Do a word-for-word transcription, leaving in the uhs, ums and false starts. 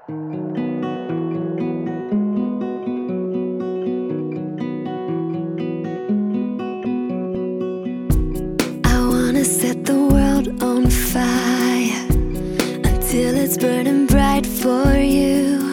I wanna set the world on fire until it's burning bright for you.